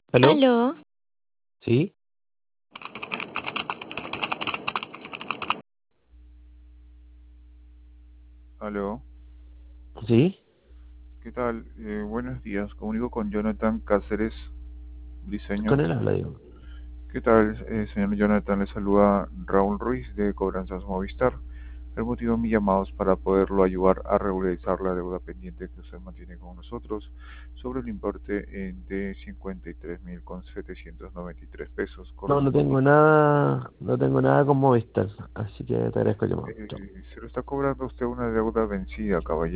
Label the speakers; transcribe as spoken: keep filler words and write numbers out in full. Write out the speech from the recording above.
Speaker 1: ¿Aló?
Speaker 2: Aló,
Speaker 1: ¿Sí?
Speaker 3: Aló,
Speaker 1: ¿Sí?
Speaker 3: ¿qué tal? Eh, buenos días, comunico con Jonathan Cáceres,
Speaker 1: Con
Speaker 3: Briseño.
Speaker 1: él habla, digo.
Speaker 3: ¿Qué tal, eh, señor Jonathan? Le saluda Raúl Ruiz de Cobranzas Movistar. El motivo de mi llamado es para poderlo ayudar a regularizar la deuda pendiente que usted mantiene con nosotros sobre el importe eh, de cincuenta y tres mil con setecientos noventa y tres pesos
Speaker 1: No, no tengo
Speaker 3: correspondiente.
Speaker 1: nada, no tengo nada con Movistar, así que te agradezco el llamado. Chao.
Speaker 3: Eh, se lo está cobrando usted una deuda vencida, caballero.